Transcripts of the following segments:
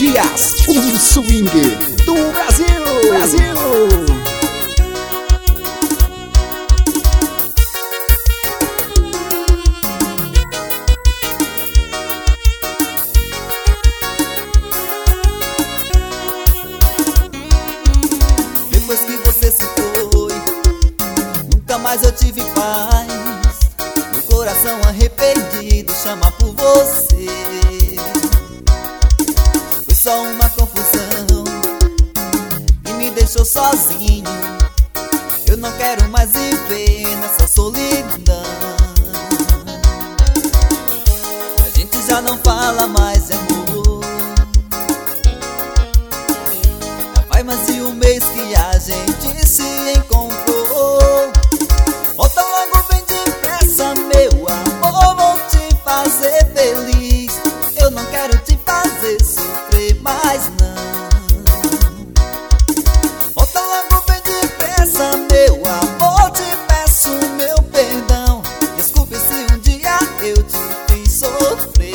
Dias, o swing do Brasil. Depois que você se foi, nunca mais eu tive paz. Meu coração arrependido chama por você. Foi só uma confusão e me deixou sozinho. Eu não quero mais viver nessa solidão. A gente já não fala mais de amor. Já faz mais de um mês que a gente se encontrou. Volta logo bem depressa, meu amor, vou te fazer feliz. Eu não quero te fazer sofrer mais não. Volta logo bem depressa, meu amor, te peço meu perdão. Desculpe se um dia eu te fiz sofrer.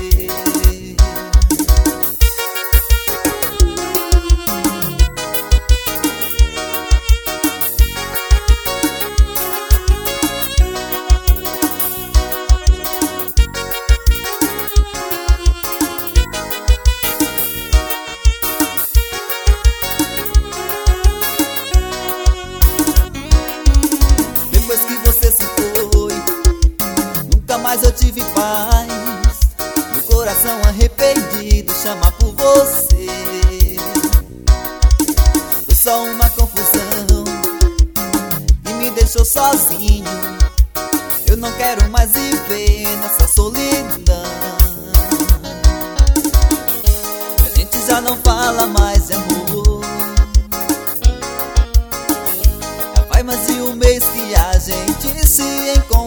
Depois que você se foi, nunca mais eu tive paz. Meu coração arrependido chama por você. Foi só uma confusão e me deixou sozinho. Eu não quero mais viver nessa solidão. A gente já não fala mais de amor. Já faz mais de um mês que a gente se encontra.